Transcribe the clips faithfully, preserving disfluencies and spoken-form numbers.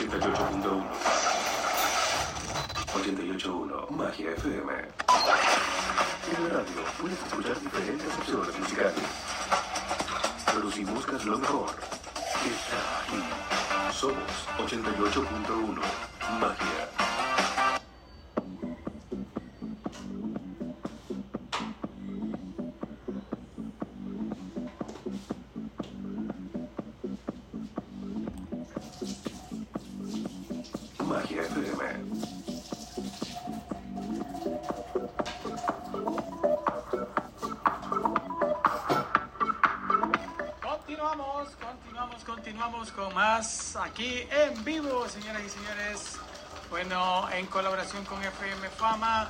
ochenta y ocho punto uno. ochenta y ocho punto uno Magia F M. En la radio puedes escuchar diferentes opciones musicales, pero si buscas lo mejor, está aquí. Somos ochenta y ocho punto uno Magia. Magia F M. Continuamos, continuamos, continuamos con más aquí en vivo, señoras y señores. Bueno, en colaboración con F M Fama.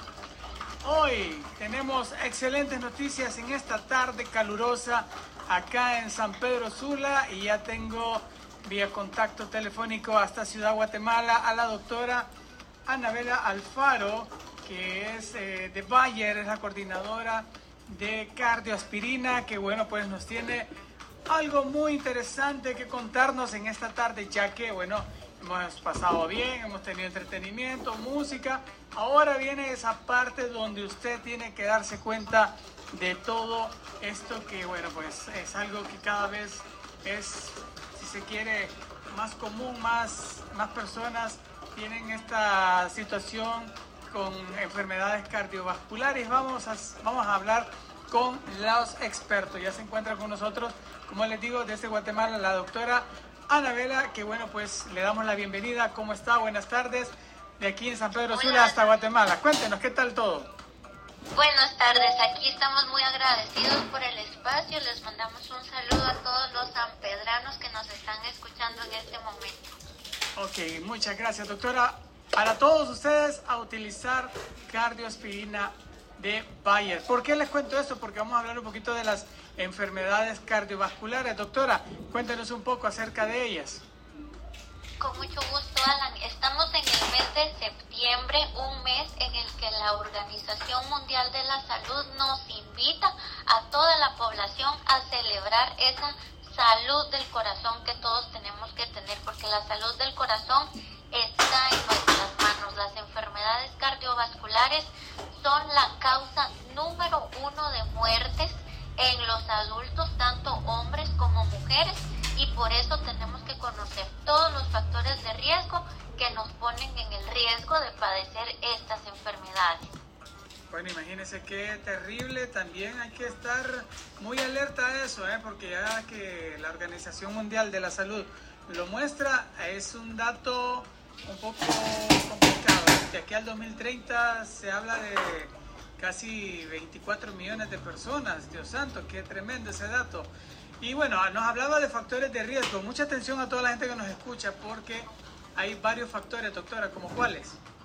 Hoy tenemos excelentes noticias en esta tarde calurosa acá en San Pedro Sula y ya tengo vía contacto telefónico hasta Ciudad Guatemala a la doctora Anabela Alfaro, que es eh, de Bayer, es la coordinadora de cardioaspirina, que bueno, pues nos tiene algo muy interesante que contarnos en esta tarde, ya que bueno, hemos pasado bien, hemos tenido entretenimiento, música. Ahora viene esa parte donde usted tiene que darse cuenta de todo esto que bueno, pues es algo que cada vez es, si se quiere, más común, más, más personas tienen esta situación con enfermedades cardiovasculares. Vamos a, vamos a hablar con los expertos. Ya se encuentra con nosotros, como les digo, desde Guatemala, la doctora Anabela, que bueno, pues le damos la bienvenida. ¿Cómo está? Buenas tardes. De aquí en San Pedro Sula hasta Guatemala. Cuéntenos, ¿qué tal todo? Buenas tardes, aquí estamos muy agradecidos por el espacio. Les mandamos un saludo a todos los sanpedranos que nos están escuchando en este momento. Ok, muchas gracias, doctora. Para todos ustedes, a utilizar cardioaspirina de Bayer. ¿Por qué les cuento esto? Porque vamos a hablar un poquito de las enfermedades cardiovasculares. Doctora, cuéntenos un poco acerca de ellas. Con mucho gusto, Alan. Estamos en el mes de septiembre, un mes en el que la Organización Mundial de la Salud nos invita a toda la población a celebrar esa salud del corazón que todos tenemos que tener, porque la salud del corazón está en nuestras manos. Las enfermedades cardiovasculares son la causa número uno de muertes en los adultos, tanto hombres como mujeres, y por eso tenemos que conocer todos los factores de riesgo que nos ponen en el riesgo de padecer estas enfermedades. Bueno, imagínense qué terrible. También hay que estar muy alerta a eso, ¿eh? Porque ya que la Organización Mundial de la Salud lo muestra, es un dato un poco complicado. De aquí al dos mil treinta se habla de casi veinticuatro millones de personas. Dios santo, qué tremendo ese dato. Y bueno, nos hablaba de factores de riesgo. Mucha atención a toda la gente que nos escucha, porque hay varios factores, doctora, ¿como cuáles?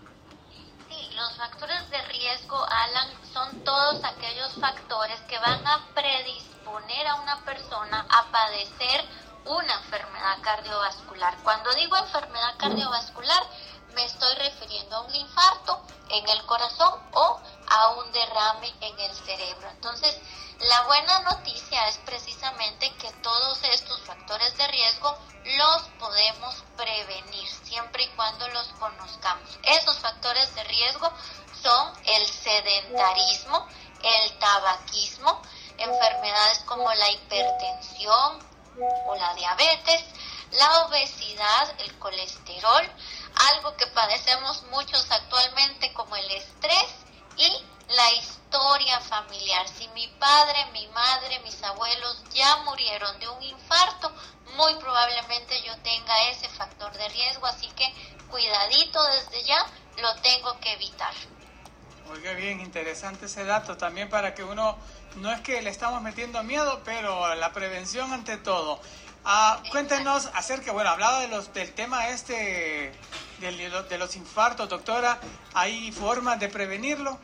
Sí, los factores de riesgo, Alan, son todos aquellos factores que van a predisponer a una persona a padecer una enfermedad cardiovascular. Cuando digo enfermedad cardiovascular, me estoy refiriendo a un infarto en el corazón o a un derrame en el cerebro. Entonces, la buena noticia es precisamente que todos estos factores de riesgo los podemos prevenir siempre y cuando los conozcamos. Esos factores de riesgo son el sedentarismo, el tabaquismo, enfermedades como la hipertensión o la diabetes, la obesidad, el colesterol, algo que padecemos muchos actualmente como el estrés y la historia familiar. Si mi padre, mi madre, mis abuelos ya murieron de un infarto, muy probablemente yo tenga ese factor de riesgo, así que cuidadito desde ya, lo tengo que evitar. Oiga, bien, interesante ese dato también, para que uno, no es que le estamos metiendo miedo, pero la prevención ante todo. Ah, cuéntenos acerca, bueno, hablaba de los, del tema este, de, de los infartos, doctora. ¿Hay formas de prevenirlo?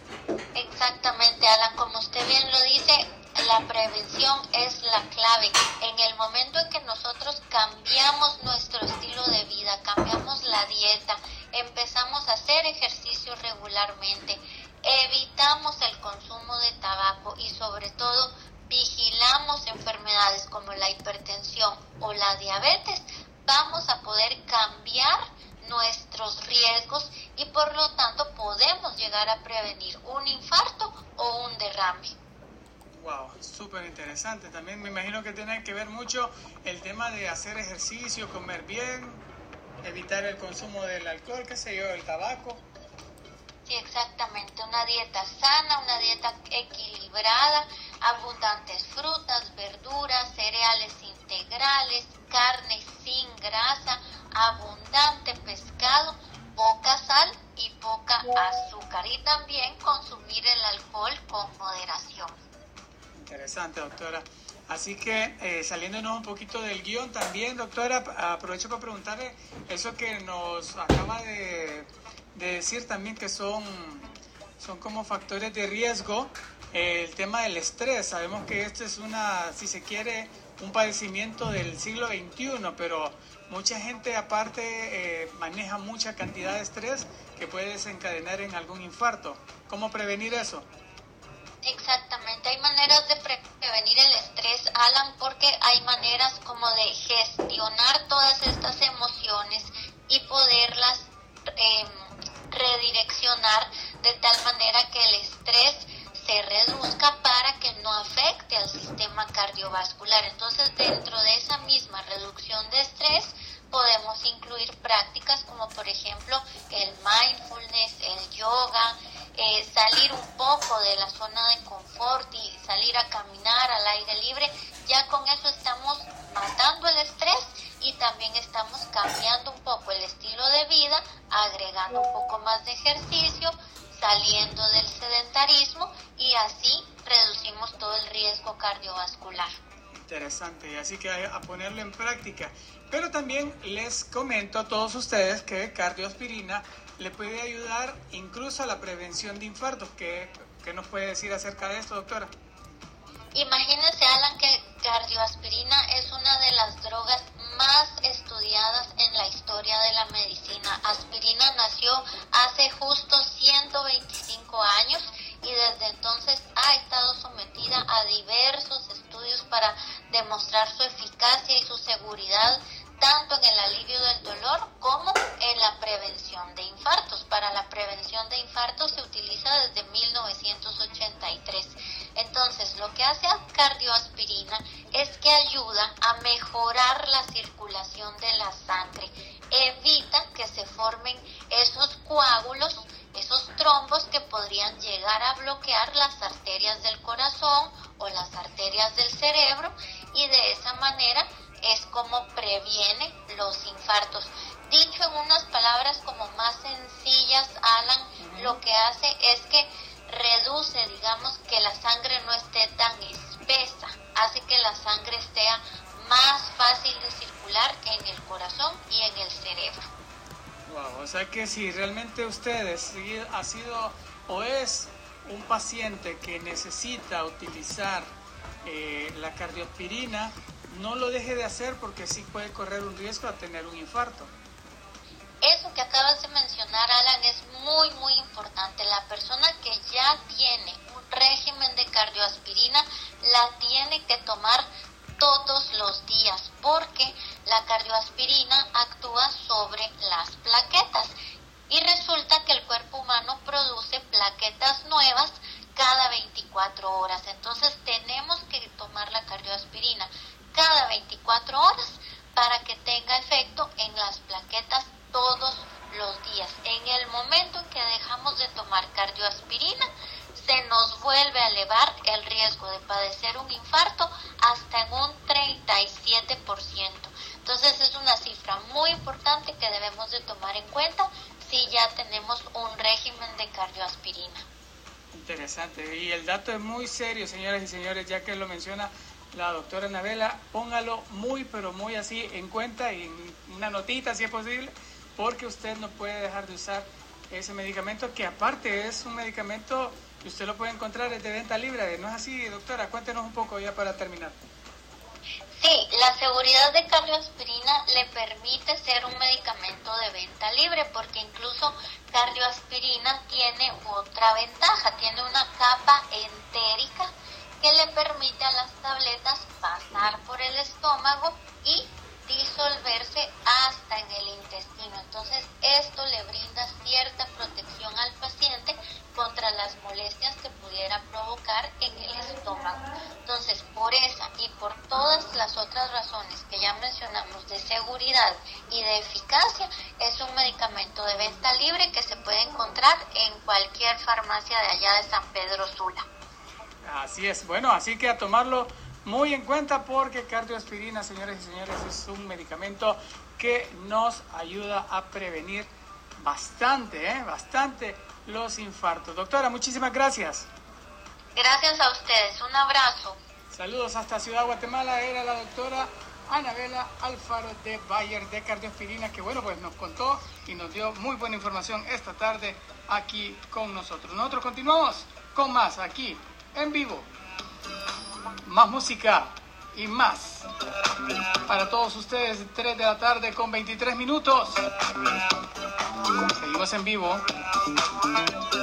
Exactamente, Alan, como usted bien lo dice, la prevención es la clave. En el momento en que nosotros cambiamos nuestro estilo de vida, cambiamos la dieta, empezamos a hacer ejercicio regularmente, evitamos el consumo de tabaco y sobre todo vigilamos enfermedades como la hipertensión o la diabetes, vamos a poder poder cambiar nuestros riesgos y por lo tanto podemos llegar a prevenir un infarto o un derrame. Wow, súper interesante. También me imagino que tiene que ver mucho el tema de hacer ejercicio, comer bien, evitar el consumo del alcohol, qué sé yo, el tabaco. Sí, exactamente, una dieta sana, una dieta equilibrada, abundantes frutas, verduras, cereales integrales, carne sin grasa, abundante pescado, poca sal y poca azúcar, y también consumir el alcohol con moderación. Interesante, doctora. Así que eh, saliéndonos un poquito del guión también, doctora, aprovecho para preguntarle eso que nos acaba de, de decir también, que son, son como factores de riesgo, eh, el tema del estrés. Sabemos que esto es una, si se quiere, un padecimiento del siglo veintiuno, pero mucha gente aparte eh, maneja mucha cantidad de estrés que puede desencadenar en algún infarto. ¿Cómo prevenir eso? Exactamente, hay maneras de prevenir el estrés, Alan, porque hay maneras como de gestionar todas estas emociones y poderlas eh, redireccionar de tal manera que el estrés se reduzca para que no afecte al sistema cardiovascular. Entonces, dentro de esa misma reducción de estrés, podemos incluir prácticas como por ejemplo el mindfulness, el yoga, eh, salir un poco de la zona de confort y salir a caminar al aire libre. Ya con eso estamos matando el estrés y también estamos cambiando un poco el estilo de vida, agregando un poco más de ejercicio, saliendo del sedentarismo, y así reducimos todo el riesgo cardiovascular. Interesante, y así que a ponerlo en práctica. Pero también les comento a todos ustedes que cardioaspirina le puede ayudar incluso a la prevención de infartos. ¿Qué, qué nos puede decir acerca de esto, doctora? Imagínense, Alan, que cardioaspirina es una de las drogas más estudiadas en la historia de la medicina. Aspirina nació hace justo ciento veinticinco años y desde entonces ha estado sometida a diversos estudios para demostrar su eficacia y su seguridad, tanto en el alivio del dolor como en la prevención de infartos. Para la prevención de infartos se utiliza desde mil novecientos ochenta y tres. Entonces, lo que hace cardioaspirina es que ayuda a mejorar la circulación de la sangre, evita que se formen esos coágulos, esos trombos que podrían llegar a bloquear las arterias del corazón o las arterias del cerebro, y de esa manera es como previene los infartos. Dicho en unas palabras como más sencillas, Alan, lo que hace es que reduce, digamos, que la sangre no esté tan espesa, hace que la sangre esté más fácil de circular en el corazón y en el cerebro. Wow, o sea que si realmente usted ha sido o es un paciente que necesita utilizar eh, la cardioaspirina, no lo deje de hacer porque sí puede correr un riesgo a tener un infarto. Eso que acabas de mencionar, Alan, es muy muy importante. La persona que ya tiene un régimen de cardioaspirina la tiene que tomar todos los días, porque la cardioaspirina actúa sobre las plaquetas y resulta que el cuerpo humano produce plaquetas nuevas cada veinticuatro horas. Entonces tenemos que tomar la cardioaspirina cada veinticuatro horas para que tenga efecto en las plaquetas todos los días. En el momento en que dejamos de tomar cardioaspirina, se nos vuelve a elevar el riesgo de padecer un infarto hasta en un treinta y siete por ciento. Entonces es una cifra muy importante que debemos de tomar en cuenta si ya tenemos un régimen de cardioaspirina. Interesante, y el dato es muy serio, señoras y señores, ya que lo menciona la doctora Anabela. Póngalo muy pero muy así en cuenta y en una notita si es posible, porque usted no puede dejar de usar ese medicamento, que aparte es un medicamento que usted lo puede encontrar de venta libre. ¿No es así, doctora? Cuéntenos un poco ya para terminar. Sí, la seguridad de cardioaspirina le permite ser un medicamento de venta libre, porque incluso cardioaspirina tiene otra ventaja, tiene una capa entérica que le permite a las tabletas pasar por el estómago y disolverse hasta en seguridad y de eficacia, es un medicamento de venta libre que se puede encontrar en cualquier farmacia de allá de San Pedro Sula. Así es, bueno, así que a tomarlo muy en cuenta porque cardioaspirina, señores y señores, es un medicamento que nos ayuda a prevenir bastante, ¿eh? bastante los infartos. Doctora, muchísimas gracias. Gracias a ustedes, un abrazo. Saludos hasta Ciudad Guatemala, era la doctora Anabela Alfaro de Bayer de Cardioaspirina, que bueno, pues nos contó y nos dio muy buena información esta tarde aquí con nosotros. Nosotros continuamos con más aquí en vivo. Más música y más para todos ustedes, tres de la tarde con veintitrés minutos. Seguimos en vivo.